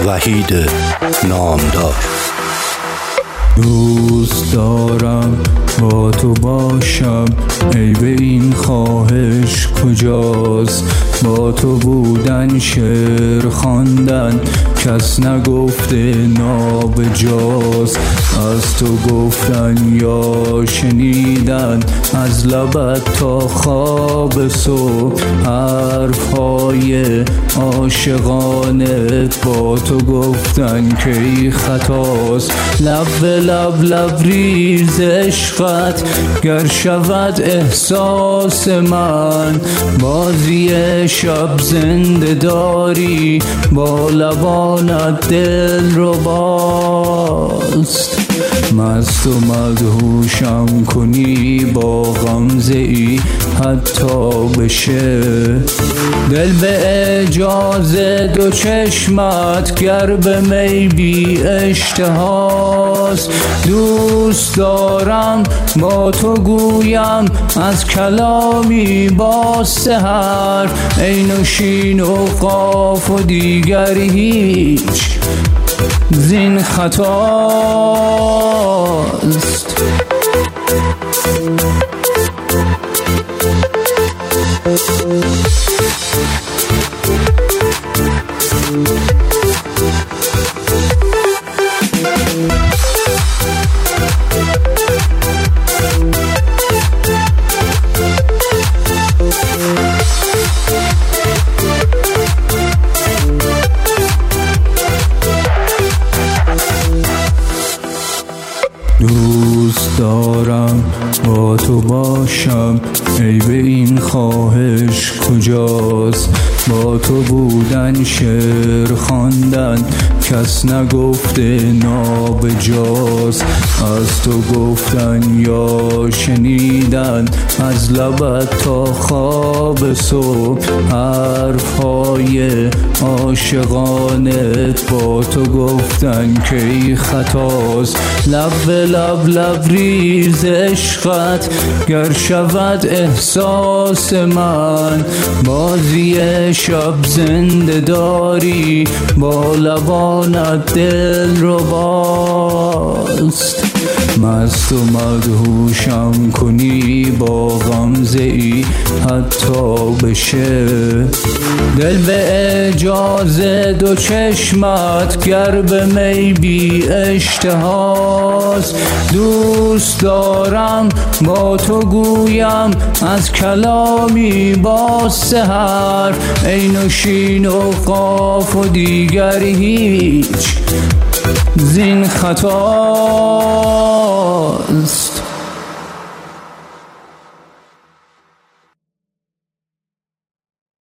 وحید نامدار. دوست دارم با تو باشم، عیب این خواهش کجاست؟ با تو بودن شعر خواندن، کس نگفته نابجاست. از تو گفتن یا شنیدن، از لبت تا خواب صبح حرفهای عاشقانه با تو گفتن که ای خطاست. لب به لب ریز عشقت گر شود احساس من، بازی شب زنده داری با لبانت دل رو باست. مست و مدهوشم کنی با غمزه ای حتی بشه دل به اجازه دو چشمت گر به می بی اشتهاست. دوست دارم با تو گویم از کلامی با سه حرف، عین و شین و قاف و دیگر هیچ زین خطاست. دوست دارم با تو باشم، عیب این خواهش کجاست؟ با تو بودن شعر خواندن، کس نگفته نابجاست. از تو گفتن یا شنیدن، از لبت تا خواب صبح حرفهای عاشقانت با تو گفتن که ای خطاست. لب به لب ریز عشقت گر شود احساس من، بازی شب زنده داری با لبانت دل رو باست. مست و مدهوشم کنی با غمزه ای حتی بشه دل به اجازه دو چشمت گر به می بی اشتهاست. دوست دارم با تو گویم از کلامی با سه حرف، عین و شین و قاف و دیگر هیچ زین خطاست.